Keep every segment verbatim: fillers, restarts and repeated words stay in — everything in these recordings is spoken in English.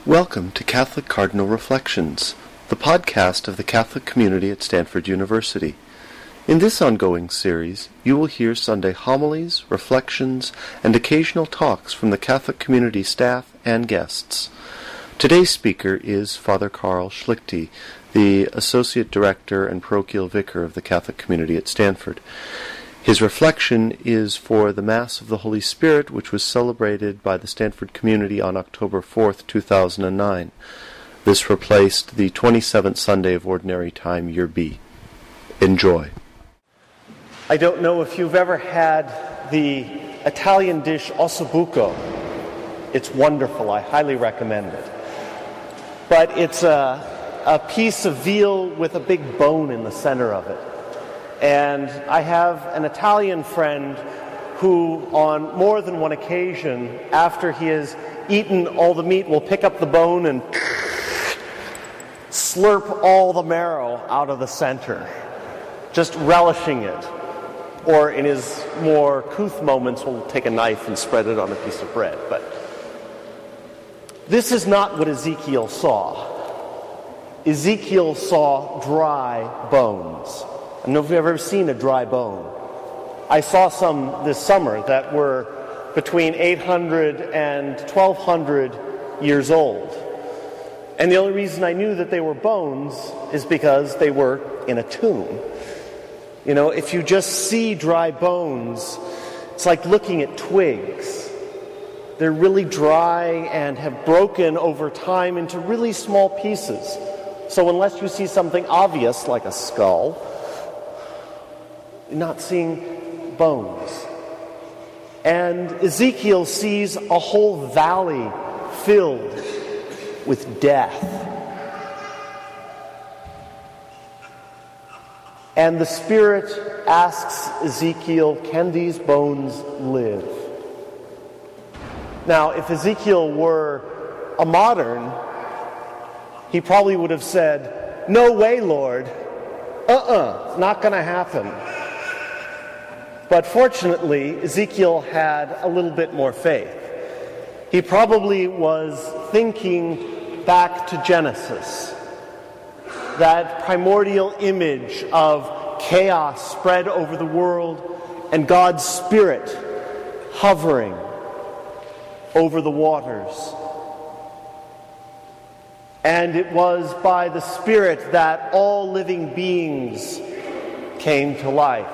Welcome to Catholic Cardinal Reflections, the podcast of the Catholic community at Stanford University. In this ongoing series, you will hear Sunday homilies, reflections, and occasional talks from the Catholic community staff and guests. Today's speaker is Father Karl Schlichty, the Associate Director and Parochial Vicar of the Catholic community at Stanford. His reflection is for the Mass of the Holy Spirit, which was celebrated by the Stanford community on October fourth, two thousand nine. This replaced the twenty-seventh Sunday of Ordinary Time, Year B. Enjoy. I don't know if you've ever had the Italian dish ossobuco. It's wonderful. I highly recommend it. But it's a, a piece of veal with a big bone in the center of it. And I have an Italian friend who, on more than one occasion, after he has eaten all the meat, will pick up the bone and slurp all the marrow out of the center, just relishing it. Or in his more couth moments, will take a knife and spread it on a piece of bread. But this is not what Ezekiel saw. Ezekiel saw dry bones. I don't know if you've ever seen a dry bone. I saw some this summer that were between eight hundred and twelve hundred years old. And the only reason I knew that they were bones is because they were in a tomb. You know, if you just see dry bones, it's like looking at twigs. They're really dry and have broken over time into really small pieces. So unless you see something obvious like a skull, you're not seeing bones. And Ezekiel sees a whole valley filled with death. And the Spirit asks Ezekiel, can these bones live? Now, if Ezekiel were a modern, he probably would have said, no way, Lord. Uh-uh, it's not going to happen. But fortunately, Ezekiel had a little bit more faith. He probably was thinking back to Genesis, that primordial image of chaos spread over the world and God's Spirit hovering over the waters. And it was by the Spirit that all living beings came to life.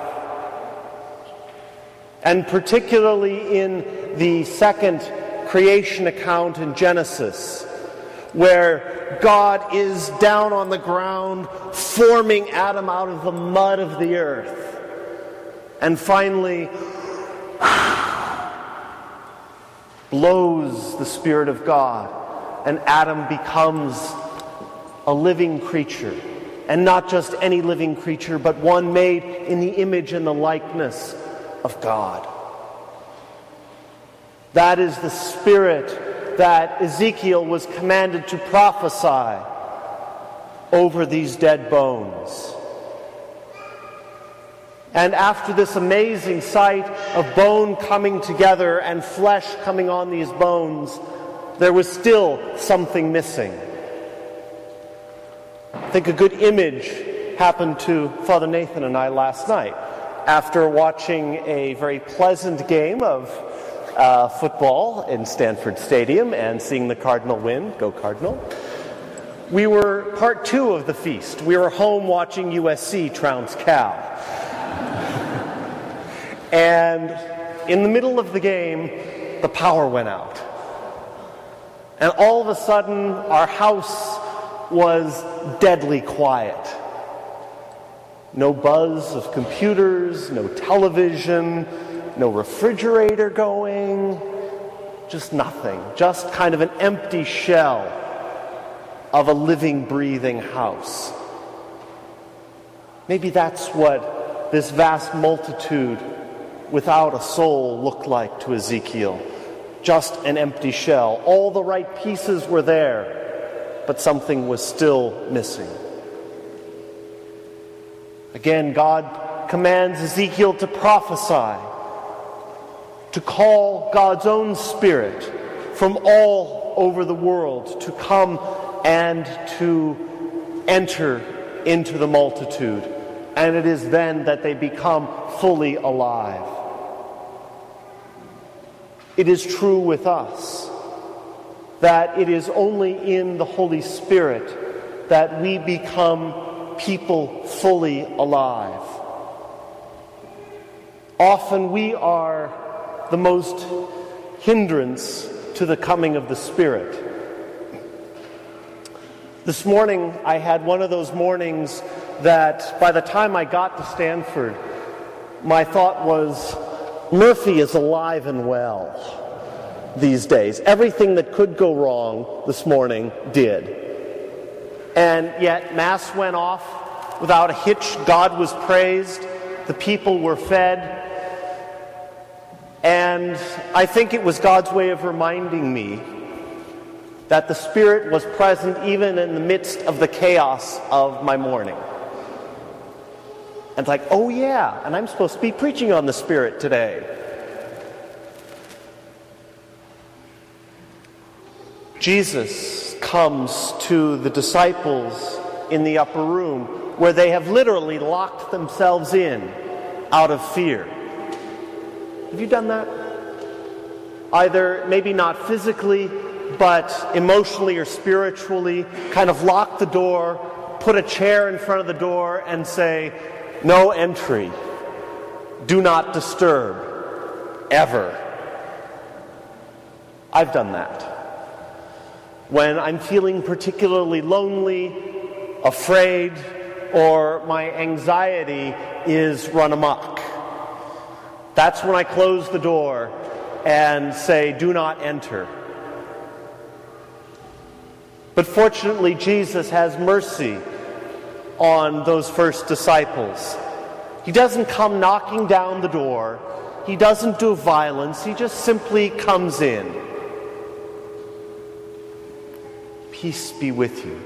And particularly in the second creation account in Genesis, where God is down on the ground forming Adam out of the mud of the earth. And finally blows the Spirit of God, and Adam becomes a living creature. And not just any living creature, but one made in the image and the likeness of God. That is the Spirit that Ezekiel was commanded to prophesy over these dead bones. And after this amazing sight of bone coming together and flesh coming on these bones, there was still something missing. I think a good image happened to Father Nathan and I last night. After watching a very pleasant game of uh, football in Stanford Stadium and seeing the Cardinal win, go Cardinal, we were part two of the feast. We were home watching U S C trounce Cal. And in the middle of the game, the power went out. And all of a sudden, our house was deadly quiet. No buzz of computers, no television, no refrigerator going, just nothing. Just kind of an empty shell of a living, breathing house. Maybe that's what this vast multitude without a soul looked like to Ezekiel. Just an empty shell. All the right pieces were there, but something was still missing. Again, God commands Ezekiel to prophesy, to call God's own Spirit from all over the world to come and to enter into the multitude. And it is then that they become fully alive. It is true with us that it is only in the Holy Spirit that we become people fully alive. Often we are the most hindrance to the coming of the Spirit. This morning I had one of those mornings that by the time I got to Stanford, my thought was, Murphy is alive and well these days. Everything that could go wrong this morning did. And yet Mass went off without a hitch. God was praised. The people were fed. And I think it was God's way of reminding me that the Spirit was present even in the midst of the chaos of my morning. And it's like, oh yeah, and I'm supposed to be preaching on the Spirit today. Jesus comes to the disciples in the upper room where they have literally locked themselves in out of fear. Have you done that? Either maybe not physically, but emotionally or spiritually, kind of lock the door, put a chair in front of the door and say, no entry, do not disturb, ever. I've done that. When I'm feeling particularly lonely, afraid, or my anxiety is run amok. That's when I close the door and say, do not enter. But fortunately, Jesus has mercy on those first disciples. He doesn't come knocking down the door. He doesn't do violence. He just simply comes in. Peace be with you,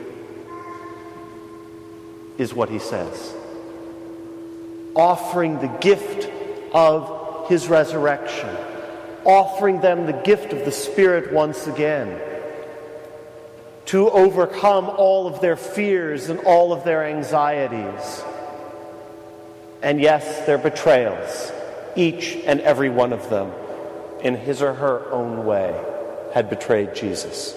is what he says. Offering the gift of his resurrection. Offering them the gift of the Spirit once again. To overcome all of their fears and all of their anxieties. And yes, their betrayals. Each and every one of them, in his or her own way, had betrayed Jesus.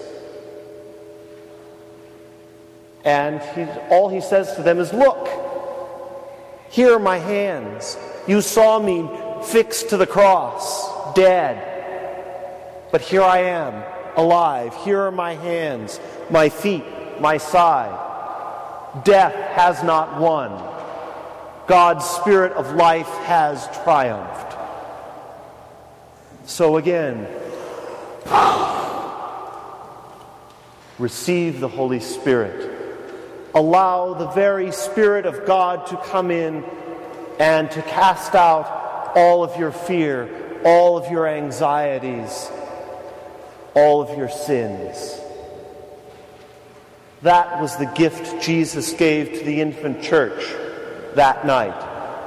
And he, all he says to them is, look, here are my hands. You saw me fixed to the cross, dead. But here I am, alive. Here are my hands, my feet, my side. Death has not won. God's Spirit of life has triumphed. So again, receive the Holy Spirit. Allow the very Spirit of God to come in and to cast out all of your fear, all of your anxieties, all of your sins. That was the gift Jesus gave to the infant church that night.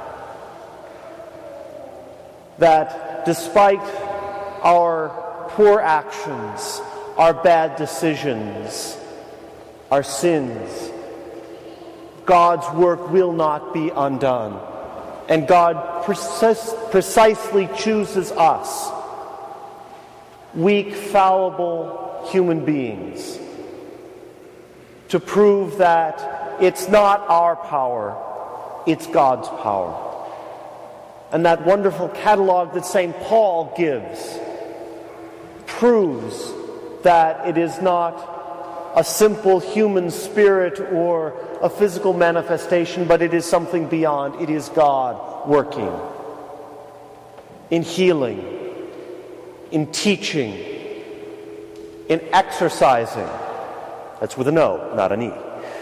That despite our poor actions, our bad decisions, our sins, God's work will not be undone. And God precis- precisely chooses us, weak, fallible human beings, to prove that it's not our power, it's God's power. And that wonderful catalog that Saint Paul gives proves that it is not a simple human spirit or a physical manifestation, but it is something beyond. It is God working in healing, in teaching, in exercising. That's with an O, not an E.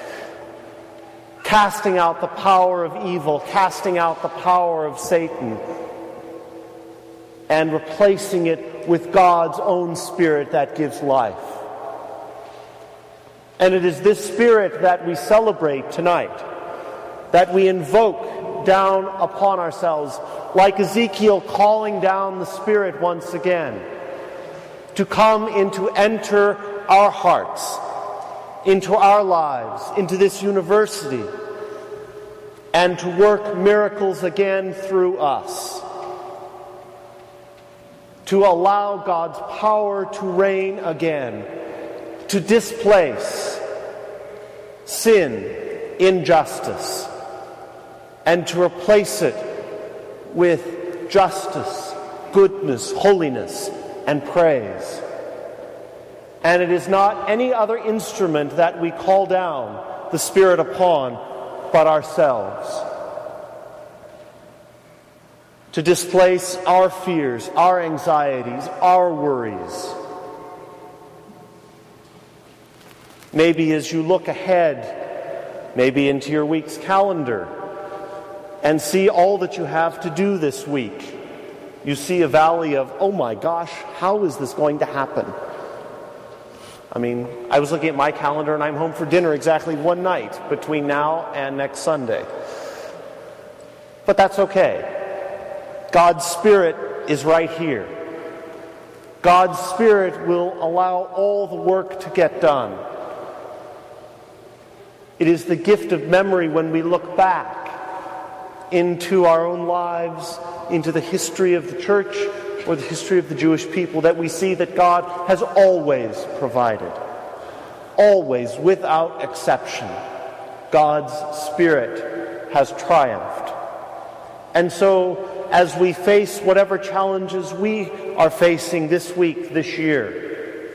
Casting out the power of evil, casting out the power of Satan, and replacing it with God's own Spirit that gives life. And it is this Spirit that we celebrate tonight, that we invoke down upon ourselves, like Ezekiel calling down the Spirit once again, to come and to enter our hearts, into our lives, into this university, and to work miracles again through us. To allow God's power to reign again, to displace sin, injustice, and to replace it with justice, goodness, holiness, and praise. And it is not any other instrument that we call down the Spirit upon, but ourselves. To displace our fears, our anxieties, our worries. Maybe as you look ahead, maybe into your week's calendar, and see all that you have to do this week, you see a valley of, oh my gosh, how is this going to happen? I mean, I was looking at my calendar and I'm home for dinner exactly one night between now and next Sunday. But that's okay. God's Spirit is right here. God's Spirit will allow all the work to get done. It is the gift of memory when we look back into our own lives, into the history of the church or the history of the Jewish people, that we see that God has always provided. Always, without exception, God's Spirit has triumphed. And so, as we face whatever challenges we are facing this week, this year,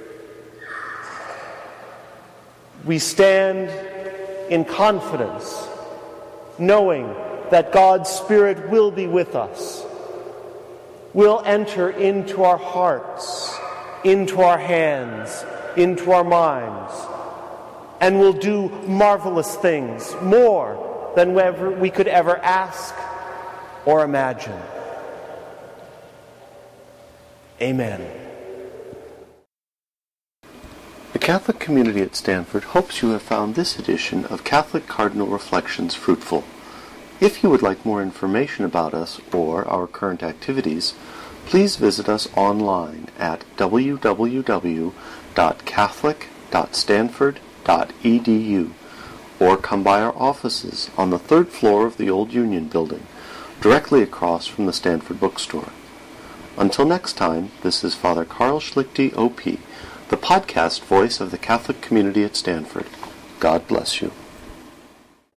we stand in confidence, knowing that God's Spirit will be with us, will enter into our hearts, into our hands, into our minds, and will do marvelous things, more than we could ever ask or imagine. Amen. The Catholic community at Stanford hopes you have found this edition of Catholic Cardinal Reflections fruitful. If you would like more information about us or our current activities, please visit us online at w w w dot catholic dot stanford dot e d u or come by our offices on the third floor of the old Union Building, directly across from the Stanford Bookstore. Until next time, this is Father Carl Schlichty, O P, the podcast voice of the Catholic community at Stanford. God bless you.